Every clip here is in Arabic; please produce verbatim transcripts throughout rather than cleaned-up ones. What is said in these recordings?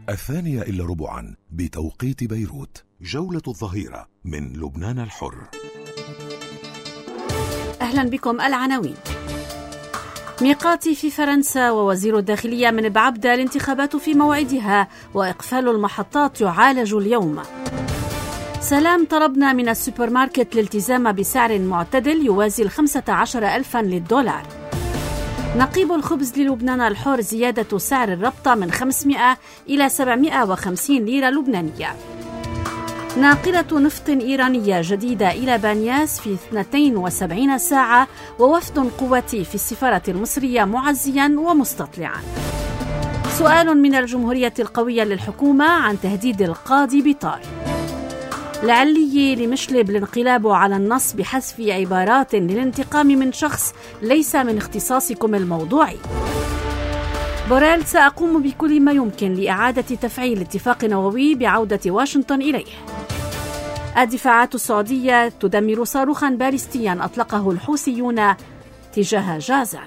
الثانية إلا ربعا بتوقيت بيروت. جولة الظهيرة من لبنان الحر. أهلا بكم. العناوين: ميقاتي في فرنسا ووزير الداخلية من بعبدة الانتخابات في موعدها وإقفال المحطات يعالج اليوم. سلام: طلبنا من السوبر ماركت الالتزام بسعر معتدل يوازي الخمسة عشر ألفا للدولار. نقيب الخبز للبنان الحر: زيادة سعر الربطة من خمسمائة إلى سبعمائة وخمسين ليرة لبنانية. ناقلة نفط إيرانية جديدة إلى بانياس في اثنتين وسبعين ساعة، ووفد قواتي في السفارة المصرية معزيا ومستطلعا. سؤال من الجمهورية القوية للحكومة عن تهديد القاضي بطار. لعلي لمشلب الانقلاب على النص بحذف عبارات للانتقام من شخص ليس من اختصاصكم الموضوعي. بوريل: سأقوم بكل ما يمكن لإعادة تفعيل اتفاق نووي بعودة واشنطن إليه. الدفاعات السعودية تدمر صاروخا باليستيا أطلقه الحوثيون تجاه جازان.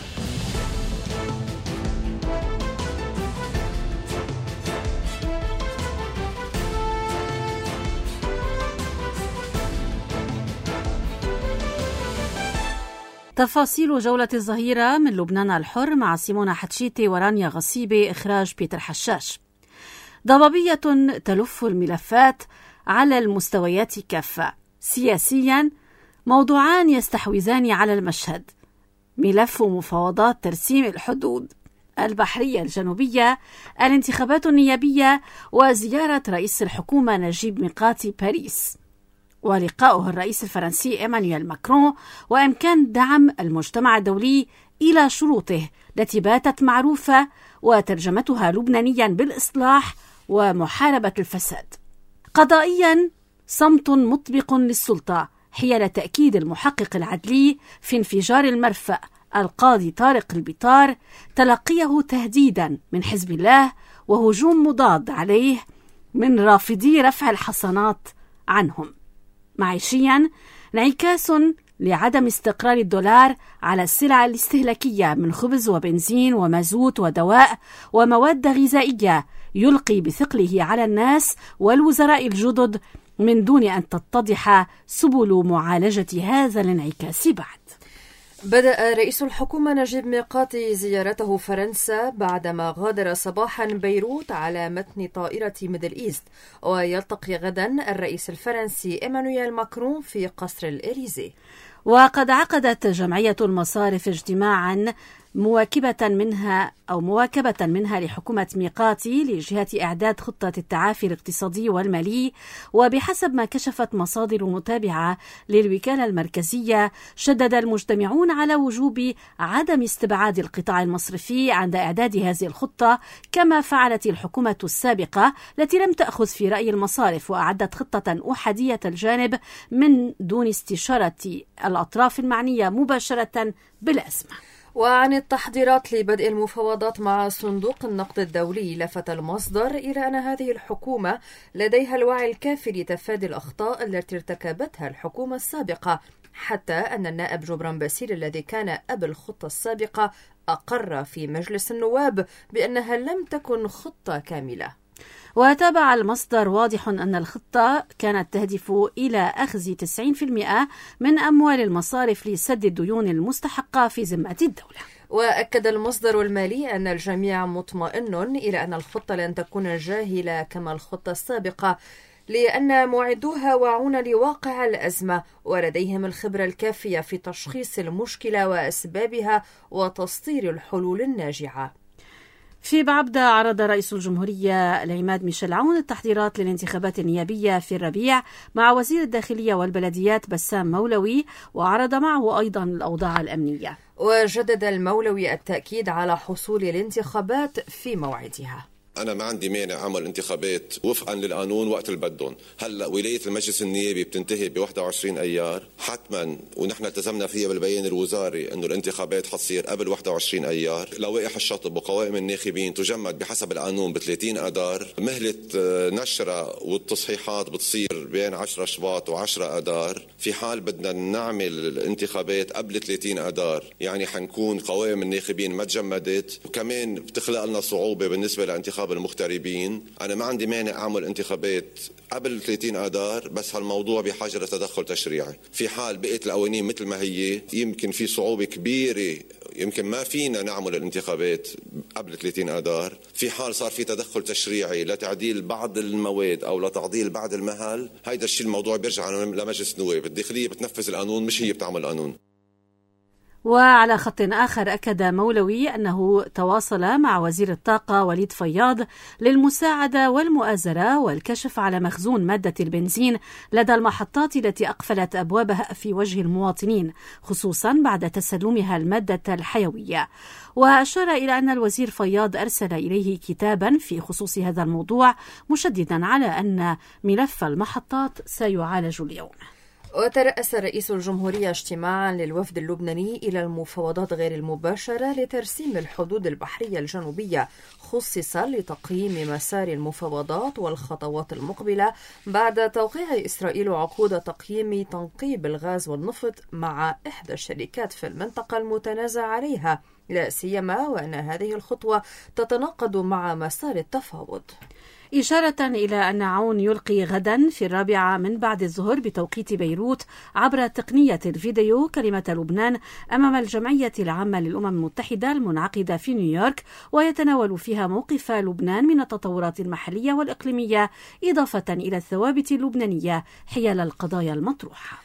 تفاصيل جولة الظهيرة من لبنان الحر مع سيمونا حتشيتي ورانيا غصيبي، إخراج بيتر حشاش. ضبابية تلف الملفات على المستويات كافة. سياسيا موضوعان يستحوذان على المشهد: ملف مفاوضات ترسيم الحدود البحرية الجنوبية، الانتخابات النيابية، وزيارة رئيس الحكومة نجيب ميقاتي باريس، ولقاؤه الرئيس الفرنسي إيمانويل ماكرون، وإمكان دعم المجتمع الدولي إلى شروطه التي باتت معروفة وترجمتها لبنانيا بالإصلاح ومحاربة الفساد. قضائيا صمت مطبق للسلطة حيال تأكيد المحقق العدلي في انفجار المرفأ القاضي طارق البطار تلقيه تهديدا من حزب الله وهجوم مضاد عليه من رافضي رفع الحصانات عنهم. معيشيا انعكاس لعدم استقرار الدولار على السلع الاستهلاكية من خبز وبنزين ومازوت ودواء ومواد غذائية يلقي بثقله على الناس والوزراء الجدد من دون أن تتضح سبل معالجة هذا الانعكاس بعد. بدأ رئيس الحكومة نجيب ميقاتي زيارته فرنسا بعدما غادر صباحا بيروت على متن طائرة ميدل إيست، ويلتقي غدا الرئيس الفرنسي إيمانويل ماكرون في قصر الإليزي. وقد عقدت جمعية المصارف اجتماعا مواكبة منها أو مواكبة منها لحكومة ميقاتي لجهة إعداد خطة التعافي الاقتصادي والمالي. وبحسب ما كشفت مصادر متابعة للوكالة المركزية، شدد المجتمعون على وجوب عدم استبعاد القطاع المصرفي عند إعداد هذه الخطة، كما فعلت الحكومة السابقة التي لم تأخذ في رأي المصارف وأعدت خطة أحادية الجانب من دون استشارة الأطراف المعنية مباشرة بالأزمة. وعن التحضيرات لبدء المفاوضات مع صندوق النقد الدولي، لفت المصدر إلى أن هذه الحكومة لديها الوعي الكافي لتفادي الأخطاء التي ارتكبتها الحكومة السابقة، حتى أن النائب جبران باسيل الذي كان أب الخطة السابقة أقر في مجلس النواب بأنها لم تكن خطة كاملة. وتابع المصدر: واضح أن الخطة كانت تهدف إلى أخذ تسعين بالمئة من أموال المصارف لسد الديون المستحقة في ذمة الدولة. وأكد المصدر المالي أن الجميع مطمئن إلى أن الخطة لن تكون جاهلة كما الخطة السابقة، لأن معدوها واعون لواقع الأزمة ولديهم الخبرة الكافية في تشخيص المشكلة وأسبابها وتسطير الحلول الناجعة. في بعبدة عرض رئيس الجمهورية العماد ميشيل عون التحضيرات للانتخابات النيابية في الربيع مع وزير الداخلية والبلديات بسام مولوي، وعرض معه أيضا الأوضاع الأمنية. وجدد المولوي التأكيد على حصول الانتخابات في موعدها. أنا ما عندي مانع أعمل انتخابات وفقا للقانون وقت اللي بدهم. هلا ولاية المجلس النيابي بتنتهي ب واحد وعشرين أيار حتما، ونحن التزمنا فيها بالبيان الوزاري إنه الانتخابات حتصير قبل واحد وعشرين أيار. لوائح الشطب وقوائم الناخبين تجمد بحسب القانون ب ثلاثين أذار. مهلة نشرة والتصحيحات بتصير بين عشرة شباط وعشرة أذار. في حال بدنا نعمل الانتخابات قبل ثلاثين أذار يعني حنكون قوائم الناخبين ما تجمدت، وكمان بتخلق لنا صعوبة بالنسبة لانتخابات انتخاب المغتربين. أنا ما عندي مانع أعمل انتخابات قبل ثلاثين آذار، بس هالموضوع بحاجة لتدخل تشريعي. في حال بقيت القوانين مثل ما هي يمكن في صعوبة كبيرة، يمكن ما فينا نعمل الانتخابات قبل ثلاثين آذار. في حال صار في تدخل تشريعي لتعديل بعض المواد أو لتعديل بعض المهل، هيدا الشيء الموضوع بيرجع لمجلس النواب. الداخلية بتنفذ القانون، مش هي بتعمل قانون. وعلى خط آخر أكد مولوي أنه تواصل مع وزير الطاقة وليد فياض للمساعدة والمؤازرة والكشف على مخزون مادة البنزين لدى المحطات التي أقفلت أبوابها في وجه المواطنين، خصوصا بعد تسلمها المادة الحيوية. وأشار إلى أن الوزير فياض أرسل إليه كتابا في خصوص هذا الموضوع، مشددا على أن ملف المحطات سيعالج اليوم. وترأس رئيس الجمهورية اجتماعا للوفد اللبناني إلى المفاوضات غير المباشرة لترسيم الحدود البحرية الجنوبية، خصص لتقييم مسار المفاوضات والخطوات المقبلة بعد توقيع إسرائيل عقود تقييم تنقيب الغاز والنفط مع إحدى الشركات في المنطقة المتنازع عليها، لا سيما وأن هذه الخطوة تتناقض مع مسار التفاوض. إشارة إلى أن عون يلقي غدا في الرابعة من بعد الظهر بتوقيت بيروت عبر تقنية الفيديو كلمة لبنان أمام الجمعية العامة للأمم المتحدة المنعقدة في نيويورك، ويتناول فيها موقف لبنان من التطورات المحلية والإقليمية، إضافة إلى الثوابت اللبنانية حيال القضايا المطروحة.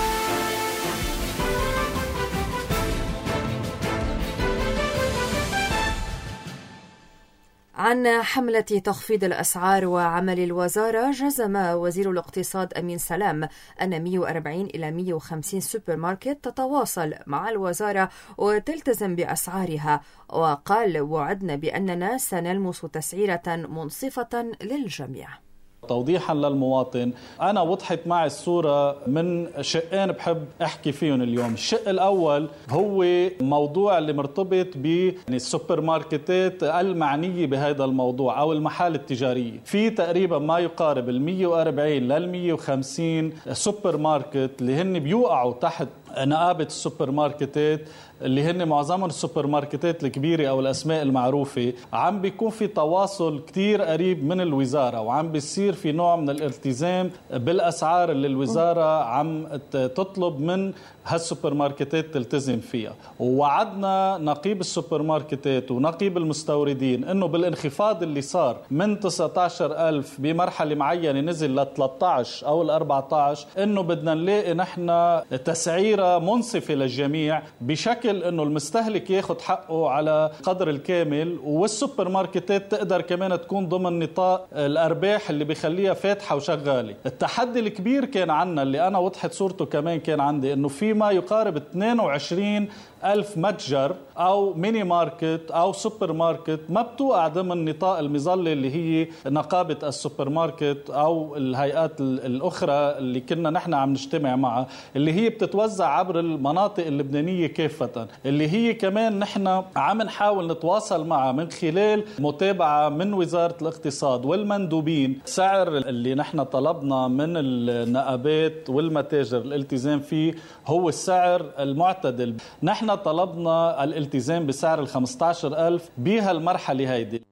عن حملة تخفيض الأسعار وعمل الوزارة، جزم وزير الاقتصاد أمين سلام أن مئة وأربعين إلى مئة وخمسين سوبر ماركت تتواصل مع الوزارة وتلتزم بأسعارها، وقال: وعدنا بأننا سنلمس تسعيرة منصفة للجميع. توضيحا للمواطن، أنا وضحت معي الصورة من شقين بحب أحكي فيهم اليوم. الشق الأول هو موضوع اللي مرتبط بالسوبر ماركتات المعنية بهذا الموضوع أو المحال التجارية. في تقريبا ما يقارب المية وأربعين للمية وخمسين سوبر ماركت اللي هن بيوقعوا تحت نقابة السوبر ماركتات، اللي هن معظمهم السوبر ماركتات الكبيرة أو الأسماء المعروفة. عم بيكون في تواصل كتير قريب من الوزارة، وعم بيصير في نوع من الالتزام بالأسعار اللي الوزارة عم تطلب من هالسوبر ماركتات تلتزم فيها. ووعدنا نقيب السوبر ماركتات ونقيب المستوردين إنه بالانخفاض اللي صار من تسعة عشر ألف بمرحلة معينة نزل ل ثلاثة عشر أو ل أربعة عشر، إنه بدنا نلاقي نحن تسعيرة منصفة للجميع بشكل إنه المستهلك ياخد حقه على قدر الكامل، والسوبر ماركتات تقدر كمان تكون ضمن نطاق الأرباح اللي بيخليها فاتحة وشغالة. التحدي الكبير كان عنا اللي أنا وضحت صورته كمان كان عندي، إنه في ما يقارب اثنين وعشرين ألف متجر أو ميني ماركت أو سوبر ماركت ما بتوقع ضمن نطاق المظلة اللي هي نقابة السوبر ماركت أو الهيئات الأخرى اللي كنا نحن عم نجتمع معها، اللي هي بتتوزع عبر المناطق اللبنانية كافة، اللي هي كمان نحن عم نحاول نتواصل معها من خلال متابعة من وزارة الاقتصاد والمندوبين. سعر اللي نحن طلبنا من النقابات والمتاجر الالتزام فيه هو السعر المعتدل. نحن طلبنا الالتزام بسعر ال خمسة عشر ألف بهالمرحلة هيدي.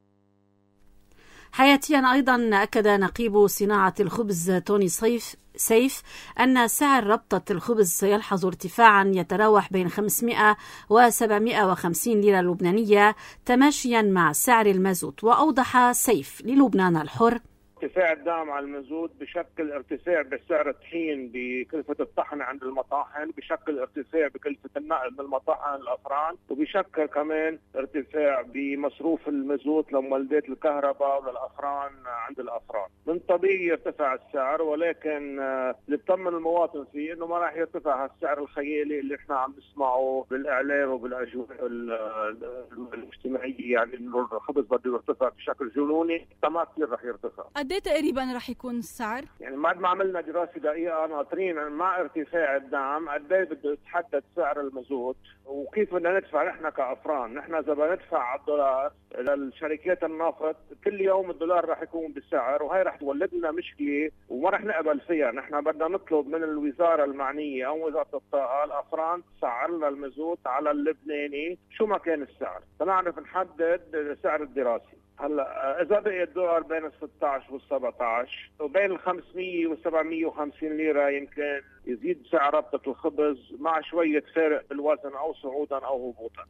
حياتيا أيضا أكد نقيب صناعة الخبز توني صيف سيف أن سعر ربطة الخبز سيلحظ ارتفاعا يتراوح بين خمسمئة وسبعمئة وخمسين ليرة لبنانية تماشيا مع سعر المازوت. وأوضح سيف للبنان الحر: ارتفاع الدعم على المازوت بشكل ارتفاع بسعر الطحين بكلفة الطحن عند المطاحن، بشكل ارتفاع بكلفة النقل من المطاحن للأفران، وبشكل كمان ارتفاع بمصروف المازوت لمولدات الكهرباء وللأفران عند الأفران. من طبيعي يرتفع السعر، ولكن اللي بطمن المواطن فيه انه ما راح يرتفع هالسعر الخيالي اللي احنا عم نسمعه بالاعلام وبالاجواء الاجتماعيه، يعني انه الخبز بده يرتفع بشكل جنوني. ما كثير راح يرتفع. قد ايه تقريبا رح يكون السعر؟ يعني بعد ما عملنا دراسه دقيقه ناطرين مع ارتفاع الدعم قد ايه بده يتحدد سعر المازوت وكيف بدنا ندفع نحن كافران. نحن اذا بدنا ندفع على الدولار للشركات النفط كل يوم الدولار رح يكون بالسعر، وهي رح تولد لنا مشكله وما رح نقبل فيها. نحن بدنا نطلب من الوزاره المعنيه او وزاره الطاقه الافران تسعر لنا المازوت على اللبناني شو ما كان السعر، فنعرف نحدد سعر الدراسي. هلا اذا بقي الدولار بين ال ستة عشر وال سبعة عشر وبين ال خمسمية وال سبعمية وخمسين ليره يمكن يزيد سعر ربطه الخبز مع شويه فارق بالوزن او صعودا او هبوطا.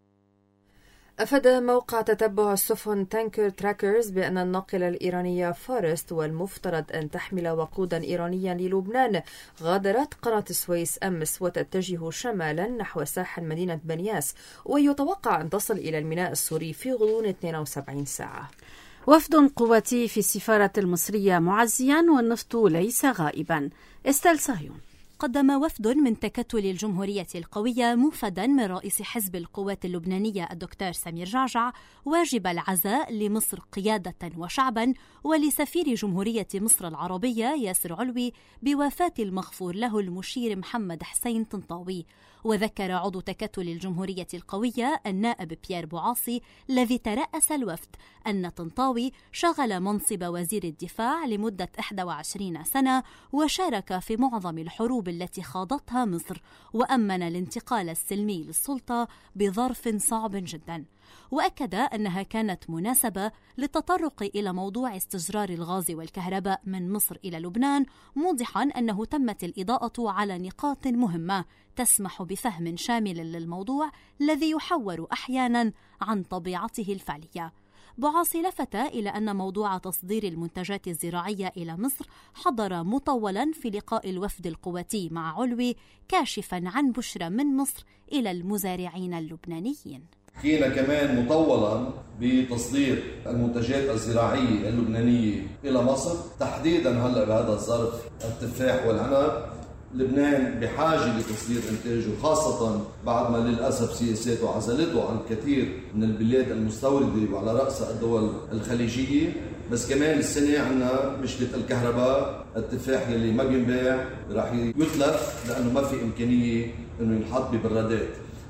أفاد موقع تتبع السفن تانكر تراكرز بأن الناقلة الإيرانية فارست والمفترض أن تحمل وقودا إيرانيا للبنان غادرت قناة السويس أمس وتتجه شمالا نحو ساحل مدينة بنياس، ويتوقع أن تصل إلى الميناء السوري في غضون اثنتين وسبعين ساعة. وفد قواتي في السفارة المصرية معزيا والنفط ليس غائبا. استيل صهيون. قدم وفد من تكتل الجمهورية القوية موفدا من رئيس حزب القوات اللبنانية الدكتور سمير جعجع واجب العزاء لمصر قيادة وشعبا ولسفير جمهورية مصر العربية ياسر علوي بوفاة المغفور له المشير محمد حسين طنطاوي. وذكر عضو تكتل الجمهورية القوية النائب بيير بوعاصي الذي ترأس الوفد أن طنطاوي شغل منصب وزير الدفاع لمدة إحدى وعشرين سنة وشارك في معظم الحروب التي خاضتها مصر وأمن الانتقال السلمي للسلطة بظرف صعب جدا. وأكد أنها كانت مناسبة للتطرق إلى موضوع استجرار الغاز والكهرباء من مصر إلى لبنان، موضحا أنه تمت الإضاءة على نقاط مهمة تسمح بفهم شامل للموضوع الذي يحور أحيانا عن طبيعته الفعلية. بوعاصي لفت إلى أن موضوع تصدير المنتجات الزراعية إلى مصر حضر مطولا في لقاء الوفد القواتي مع علوي، كاشفا عن بشرى من مصر إلى المزارعين اللبنانيين. حكينا كمان مطولا بتصدير المنتجات الزراعية اللبنانية إلى مصر، تحديدا هلأ بهذا الظرف التفاح والعنب. لبنان بحاجة لتصدير إنتاجه، خاصة بعد ما للأسف سياساته عزلته عن كثير من البلاد المستوردة وعلى رأسها الدول الخليجية. بس كمان السنة عنا مشكلة الكهرباء، التفاح يلي ما بينباع راح يتلف لأنه ما في إمكانية إنه ينحط ببرادات.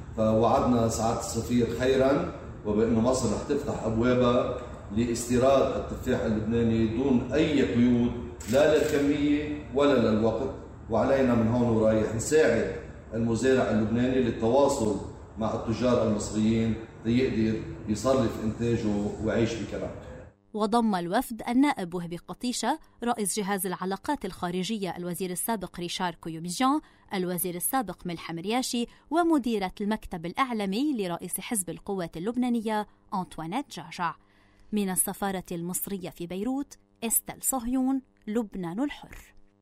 فوعدنا سعادة السفير خيرا وبأنه مصر رح تفتح أبوابها لاستيراد التفاح اللبناني دون أي قيود، لا للكمية ولا للوقت. وعلينا من هون ورايح نساعد المزارع اللبناني للتواصل مع التجار المصريين ليقدر يصرف إنتاجه ويعيش بكرامته. وضم الوفد النائب وهبي قطيشة رئيس جهاز العلاقات الخارجية الوزير السابق ريشار كويوميجان، الوزير السابق ملحم رياشي، ومديرة المكتب الإعلامي لرئيس حزب القوات اللبنانية أنطوانيت جعجع. من السفارة المصرية في بيروت، استيل صهيون، لبنان الحر.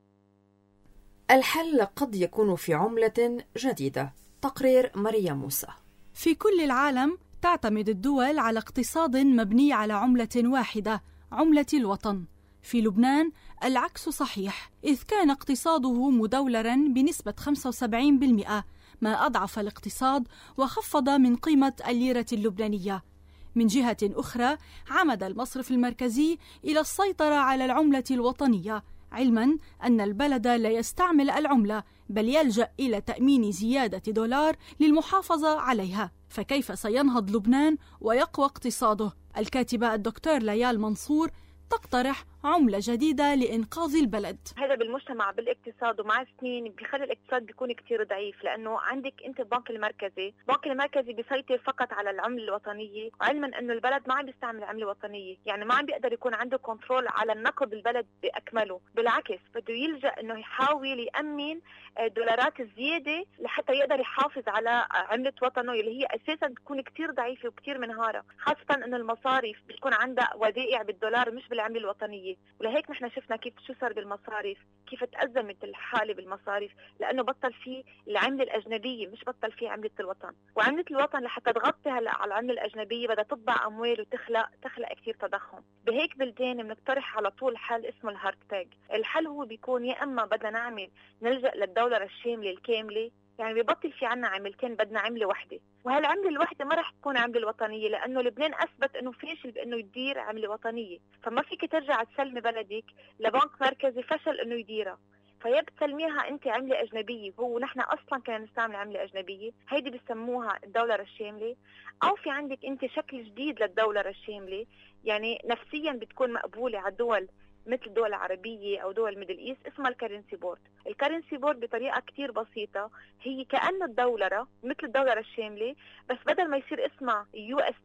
الحل قد يكون في عملة جديدة. تقرير ماريا موسى. في كل العالم تعتمد الدول على اقتصاد مبني على عملة واحدة، عملة الوطن. في لبنان العكس صحيح، إذ كان اقتصاده مدولراً بنسبة خمسة وسبعين بالمئة، ما أضعف الاقتصاد وخفض من قيمة الليرة اللبنانية. من جهة أخرى عمد المصرف المركزي إلى السيطرة على العملة الوطنية، علماً أن البلد لا يستعمل العملة بل يلجأ إلى تأمين زيادة دولار للمحافظة عليها. فكيف سينهض لبنان ويقوى اقتصاده؟ الكاتبة الدكتور ليال منصور تقترح عملة جديدة لإنقاذ البلد. هذا بالمجتمع بالاقتصاد ومع سنين بيخلي الاقتصاد بيكون كتير ضعيف، لأنه عندك أنت البنك المركزي، البنك المركزي بيسيطر فقط على العملة الوطنية، علما أنه البلد ما عم بيستعمل عملة وطنية، يعني ما عم بيقدر يكون عنده كنترول على النقد البلد بأكمله. بالعكس بده يلجأ أنه يحاول يأمن دولارات الزيادة لحتى يقدر يحافظ على عملة وطنه اللي هي أساسا بتكون كتير ضعيفة وكتير منهارة، خاصة أنه المصارف بتكون عندها ودائع بالدولار مش بالعملة الوطنية. ولهيك نحن شفنا كيف شو صار بالمصارف، كيف تأزمت الحالة بالمصارف، لأنه بطل فيه العملة الأجنبية مش بطل فيه عملة الوطن. وعملة الوطن لحتى تغطي هلا على العملة الأجنبية بدها تطبع أموال وتخلق تخلق كثير تضخم. بهيك بلدان بنقترح على طول حل اسمه الهارد تاج. الحل هو بيكون يا إما بدنا نعمل نلجأ للدولار الشاملة الكاملة، يعني ببطل في عنا عملتين، بدنا عملة واحدة، وهالعملة الواحدة ما رح تكون عملة الوطنية، لأنه لبنان أثبت أنه فاشل بأنه يدير عملة وطنية. فما فيك ترجع تسلمي بلدك لبنك مركزي فشل أنه يديرها، فيا بتسلميها أنت عملة أجنبية، وهو نحن أصلا كنا نستعمل عملة أجنبية، هيدي بسموها الدولار الشاملة. أو في عندك أنت شكل جديد للدولار الشاملة، يعني نفسيا بتكون مقبولة على الدول مثل الدول العربية أو دول ميدل إيست، اسمها الكرنسي بورد. الكرنسي بورد بطريقة كتير بسيطة هي كأنه الدولارة مثل الدولار الشاملة، بس بدل ما يصير اسمها يو اس دي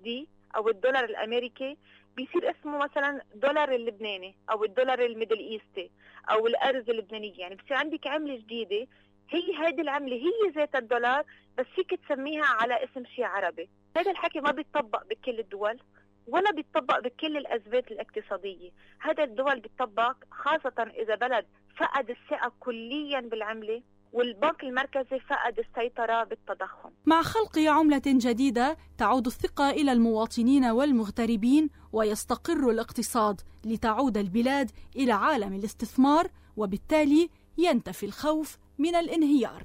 أو الدولار الأمريكي بيصير اسمه مثلا دولار اللبناني أو الدولار الميدل إيستي أو الأرز اللبنانية. يعني بصير عندك عملة جديدة، هي هذه العملة هي ذات الدولار بس فيك تسميها على اسم شيء عربي. هذا الحكي ما بيتطبق بكل الدول ولا بيتطبق بكل الأزمات الاقتصادية. هذا الدول بيتطبق خاصة إذا بلد فقد الثقة كليا بالعملة والبنك المركزي فقد السيطرة بالتضخم. مع خلق عملة جديدة تعود الثقة إلى المواطنين والمغتربين ويستقر الاقتصاد لتعود البلاد إلى عالم الاستثمار، وبالتالي ينتفي الخوف من الانهيار.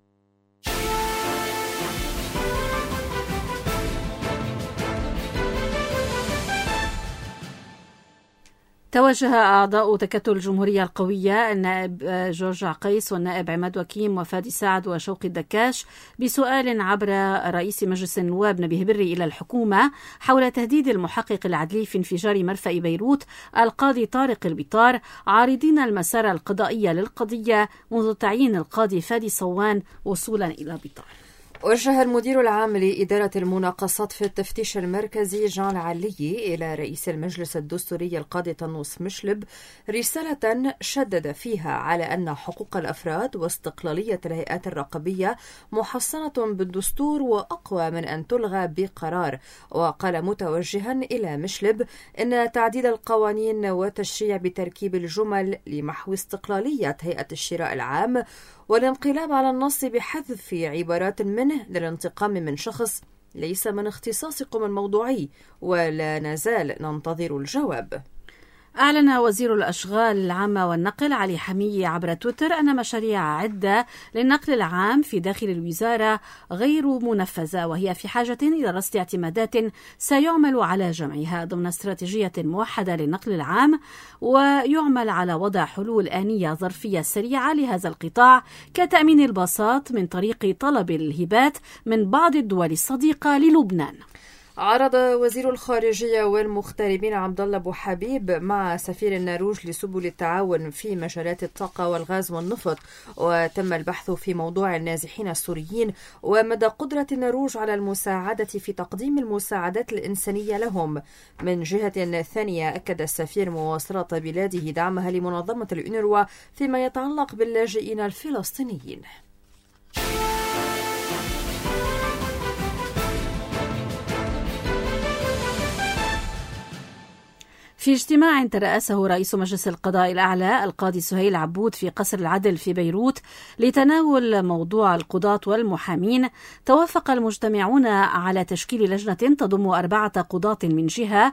توجه أعضاء تكتل الجمهورية القوية النائب جورج عقيس والنائب عماد وكيم وفادي سعد وشوقي الدكاش بسؤال عبر رئيس مجلس النواب نبيه بري إلى الحكومة حول تهديد المحقق العدلي في انفجار مرفأ بيروت القاضي طارق البطار، عارضين المسار القضائي للقضية منذ تعيين القاضي فادي صوان وصولا إلى بطار. وجه المدير العام لإدارة المناقصات في التفتيش المركزي جان العلي إلى رئيس المجلس الدستوري القاضي طنوس مشلب رسالة شدد فيها على أن حقوق الأفراد واستقلالية الهيئات الرقابية محصنة بالدستور وأقوى من أن تلغى بقرار. وقال متوجها إلى مشلب إن تعديل القوانين وتشريع بتركيب الجمل لمحو استقلالية هيئة الشراء العام والانقلاب على النص بحذف عبارات منه للانتقام من شخص ليس من اختصاصكم الموضوعي، ولا نزال ننتظر الجواب. أعلن وزير الأشغال العامة والنقل علي حمية عبر تويتر أن مشاريع عدة للنقل العام في داخل الوزارة غير منفذة، وهي في حاجة إلى رصد اعتمادات سيعمل على جمعها ضمن استراتيجية موحدة للنقل العام، ويعمل على وضع حلول آنية ظرفية سريعة لهذا القطاع كتأمين الباصات من طريق طلب الهبات من بعض الدول الصديقة للبنان. عرض وزير الخارجية والمغتربين عبد الله أبو حبيب مع سفير النرويج لسبل التعاون في مجالات الطاقة والغاز والنفط، وتم البحث في موضوع النازحين السوريين ومدى قدرة النرويج على المساعدة في تقديم المساعدات الإنسانية لهم. من جهة ثانية أكد السفير مواصلة بلاده دعمها لمنظمة الأونروا فيما يتعلق باللاجئين الفلسطينيين. في اجتماع ترأسه رئيس مجلس القضاء الأعلى القاضي سهيل عبود في قصر العدل في بيروت لتناول موضوع القضاة والمحامين، توافق المجتمعون على تشكيل لجنة تضم أربعة قضاة من جهة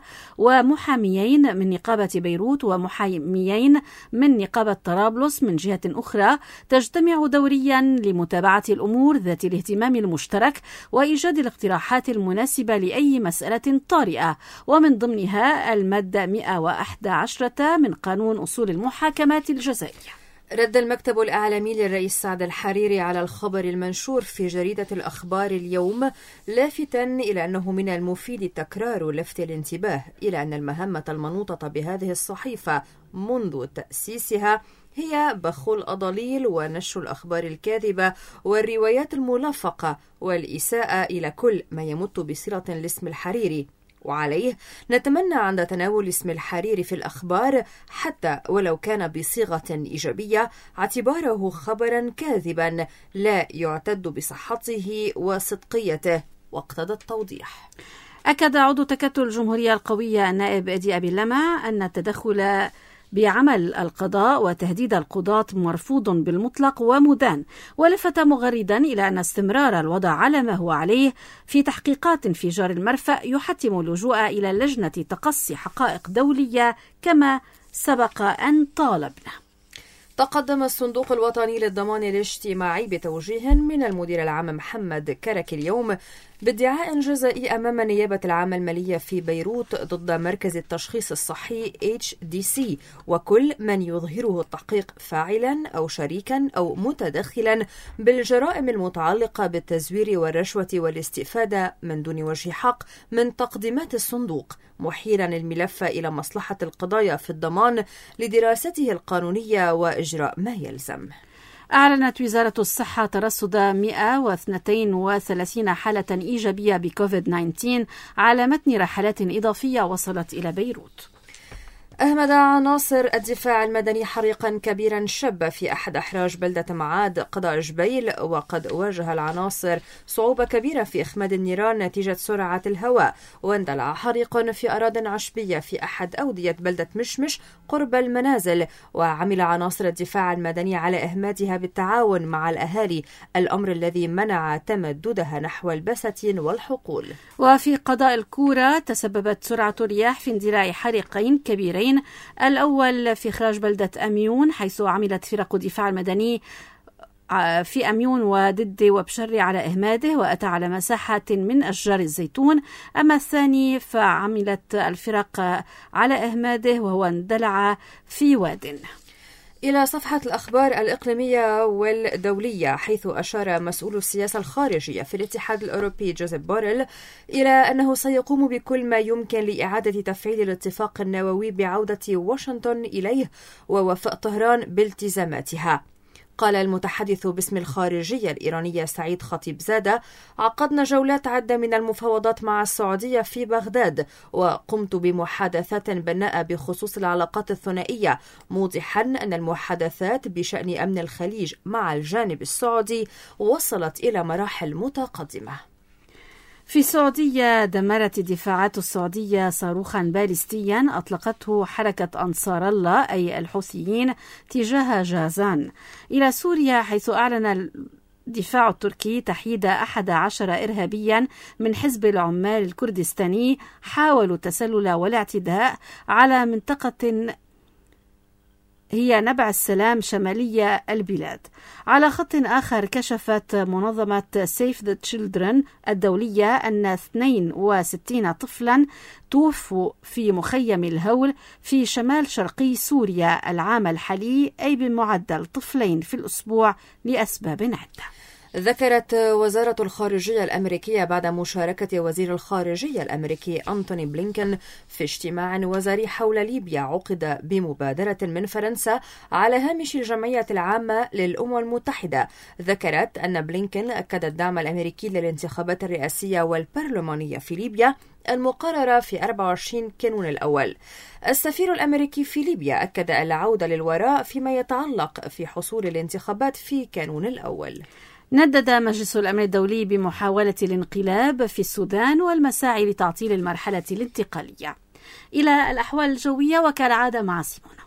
ومحاميين من نقابة بيروت ومحاميين من نقابة طرابلس من جهة أخرى، تجتمع دوريا لمتابعة الأمور ذات الاهتمام المشترك وإيجاد الاقتراحات المناسبة لأي مسألة طارئة، ومن ضمنها المادة مئة وأحد عشر من قانون أصول المحاكمات الجزائية. رد المكتب الإعلامي للرئيس سعد الحريري على الخبر المنشور في جريدة الأخبار اليوم، لافتا إلى أنه من المفيد تكرار لفت الانتباه إلى أن المهمة المنوطة بهذه الصحيفة منذ تأسيسها هي بخ الأضاليل ونشر الأخبار الكاذبة والروايات الملفقة والإساءة إلى كل ما يمت بصلة لاسم الحريري. وعليه نتمنى عند تناول اسم الحريري في الأخبار حتى ولو كان بصيغة إيجابية اعتباره خبرا كاذبا لا يعتد بصحته وصدقيته، واقتضى التوضيح. أكد عضو تكتل الجمهورية القوية النائب أدي أبي اللمع أن التدخل بعمل القضاء وتهديد القضاة مرفوض بالمطلق ومدان، ولفت مغردا إلى أن استمرار الوضع على ما هو عليه في تحقيقات انفجار المرفأ يحتم اللجوء إلى لجنة تقصي حقائق دولية كما سبق أن طالبنا. تقدم الصندوق الوطني للضمان الاجتماعي بتوجيه من المدير العام محمد كرك اليوم بادعاء جزائي أمام النيابة العامة المالية في بيروت ضد مركز التشخيص الصحي إتش دي سي وكل من يظهره التحقيق فاعلا أو شريكا أو متدخلا بالجرائم المتعلقة بالتزوير والرشوة والاستفادة من دون وجه حق من تقديمات الصندوق، محيلا الملف إلى مصلحة القضايا في الضمان لدراسته القانونية وإجراء ما يلزم. أعلنت وزارة الصحة ترصد مئة واثنين وثلاثين حالة إيجابية بكوفيد تسعة عشر على متن رحلات إضافية وصلت إلى بيروت. أهمد عناصر الدفاع المدني حريقا كبيرا شب في أحد أحراج بلدة معاد قضاء جبيل، وقد واجه العناصر صعوبة كبيرة في إخماد النيران نتيجة سرعة الهواء، واندلع حريق في أراضٍ عشبية في أحد أودية بلدة مشمش قرب المنازل، وعمل عناصر الدفاع المدني على إهمادها بالتعاون مع الأهالي، الأمر الذي منع تمددها نحو البساتين والحقول. وفي قضاء الكورة تسببت سرعة الرياح في اندلاع حريقين كبيرين، الأول في إخراج بلدة أميون حيث عملت فرق الدفاع المدني في أميون وددي وبشري على إهماده وأتى على مساحة من أشجار الزيتون، أما الثاني فعملت الفرق على إهماده وهو اندلع في واد. إلى صفحة الأخبار الإقليمية والدولية، حيث أشار مسؤول السياسة الخارجية في الاتحاد الأوروبي جوزيف بوريل إلى أنه سيقوم بكل ما يمكن لإعادة تفعيل الاتفاق النووي بعودة واشنطن إليه ووفاء طهران بالتزاماتها. قال المتحدث باسم الخارجية الإيرانية سعيد خطيب زادة: عقدنا جولات عدة من المفاوضات مع السعودية في بغداد، وقمت بمحادثات بناءة بخصوص العلاقات الثنائية، موضحا أن المحادثات بشأن أمن الخليج مع الجانب السعودي وصلت إلى مراحل متقدمة. في السعودية دمرت الدفاعات السعودية صاروخا باليستيا أطلقته حركة أنصار الله أي الحوثيين تجاه جازان. إلى سوريا، حيث أعلن الدفاع التركي تحييد أحد عشر إرهابيا من حزب العمال الكردستاني حاولوا التسلل والاعتداء على منطقة هي نبع السلام شمالية البلاد. على خط آخر، كشفت منظمة Save the Children الدولية أن اثنين وستين طفلا توفوا في مخيم الهول في شمال شرقي سوريا العام الحالي، أي بمعدل طفلين في الأسبوع لأسباب عدة. ذكرت وزارة الخارجية الأمريكية بعد مشاركة وزير الخارجية الأمريكي أنتوني بلينكن في اجتماع وزاري حول ليبيا عقد بمبادرة من فرنسا على هامش الجمعية العامة للأمم المتحدة. ذكرت أن بلينكن أكد الدعم الأمريكي للانتخابات الرئاسية والبرلمانية في ليبيا المقررة في أربعة وعشرين كانون الأول. السفير الأمريكي في ليبيا أكد العودة للوراء فيما يتعلق في حصول الانتخابات في كانون الأول. ندد مجلس الأمن الدولي بمحاولة الانقلاب في السودان والمساعي لتعطيل المرحلة الانتقالية. إلى الأحوال الجوية وكالعادة مع سيمونا.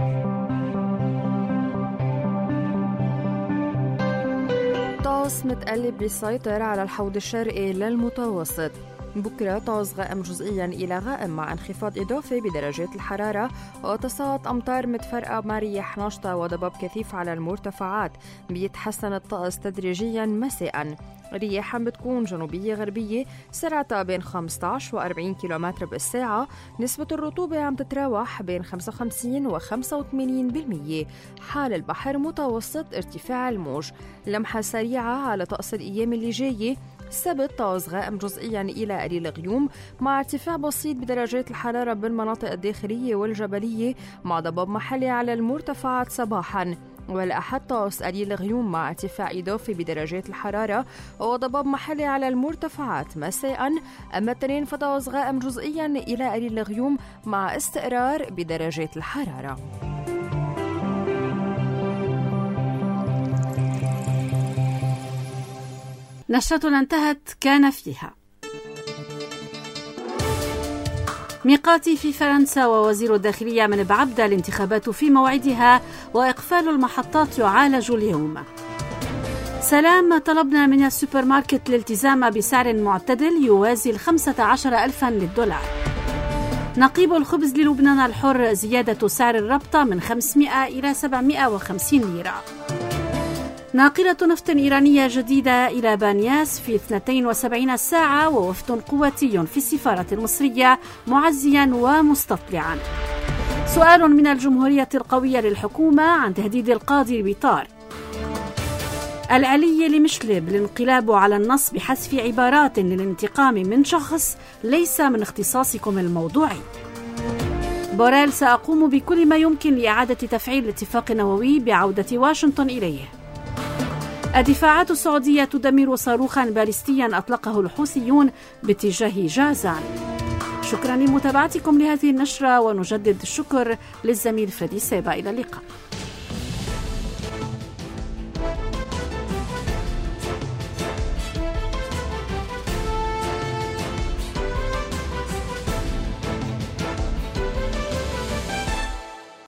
طقس متقلب بيسيطر على الحوض الشرقي للمتوسط. بكرة طقس غائم جزئيا إلى غائم مع انخفاض إضافي بدرجات الحرارة، وتساقط أمطار متفرقة مع رياح نشطة وضباب كثيف على المرتفعات. بيتحسن الطقس تدريجيا مساء. رياح بتكون جنوبية غربية سرعتها بين خمسة عشر وأربعين كيلومتر بالساعة. نسبة الرطوبة عم تتراوح بين خمسة وخمسين وخمسة وثمانين بالمية. حال البحر متوسط ارتفاع الموج. لمحة سريعة على طقس الأيام اللي جاية. السبت طقس غائم جزئيا إلى قليل غيوم مع ارتفاع بسيط بدرجات الحرارة بالمناطق الداخلية والجبلية مع ضباب محلي على المرتفعات صباحا. والأحد طقس قليل غيوم مع ارتفاع إضافي بدرجات الحرارة وضباب محلي على المرتفعات مساء. أما التنين فطقس غائم جزئيا إلى قليل غيوم مع استقرار بدرجات الحرارة. نشرتنا انتهت كان فيها: ميقاتي في فرنسا ووزير الداخلية من بعبدة الانتخابات في موعدها وإقفال المحطات يعالج اليوم. سلام طلبنا من السوبر ماركت الالتزام بسعر معتدل يوازي الخمسة عشر ألفا للدولار. نقيب الخبز للبنان الحر زيادة سعر الربطة من خمسمائة إلى سبعمائة وخمسين ليرة. ناقلة نفط إيرانية جديدة إلى بانياس في اثنتين وسبعين ساعة، ووفد قواتي في السفارة المصرية معزيا ومستطلعا. سؤال من الجمهورية القوية للحكومة عن تهديد القاضي بطار. الآلية لمشلب الانقلاب على النص بحذف عبارات للانتقام من شخص ليس من اختصاصكم الموضوعي. بوريل: سأقوم بكل ما يمكن لإعادة تفعيل الاتفاق النووي بعودة واشنطن إليه. الدفاعات السعودية تدمر صاروخا باليستيا أطلقه الحوثيون باتجاه جازان. شكرا لمتابعتكم لهذه النشرة، ونجدد الشكر للزميل فادي سيبا. إلى اللقاء.